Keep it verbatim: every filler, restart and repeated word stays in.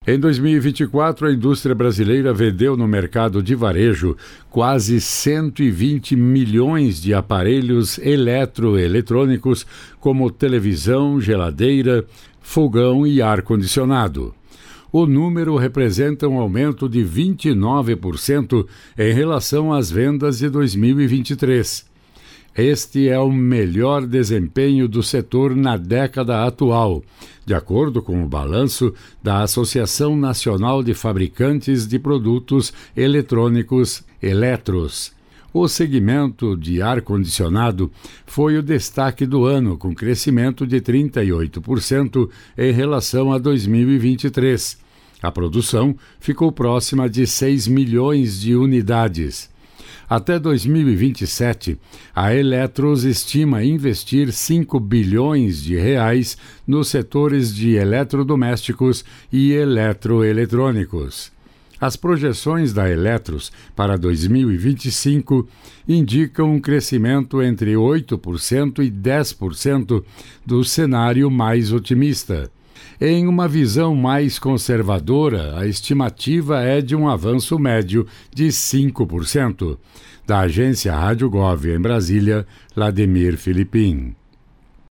Em dois mil e vinte e quatro, a indústria brasileira vendeu no mercado de varejo quase cento e vinte milhões de aparelhos eletroeletrônicos, como televisão, geladeira, fogão e ar-condicionado. O número representa um aumento de vinte e nove por cento em relação às vendas de dois mil e vinte e três. Este é o melhor desempenho do setor na década atual, de acordo com o balanço da Associação Nacional de Fabricantes de Produtos Eletrônicos, Eletros. O segmento de ar-condicionado foi o destaque do ano, com crescimento de trinta e oito por cento em relação a dois mil e vinte e três. A produção ficou próxima de seis milhões de unidades. Até dois mil e vinte e sete, a Eletros estima investir cinco bilhões de reais nos setores de eletrodomésticos e eletroeletrônicos. As projeções da Eletros para dois mil e vinte e cinco indicam um crescimento entre oito por cento e dez por cento do cenário mais otimista. Em uma visão mais conservadora, a estimativa é de um avanço médio de cinco por cento. Da agência Rádio Gov em Brasília, Vladimir Filipim.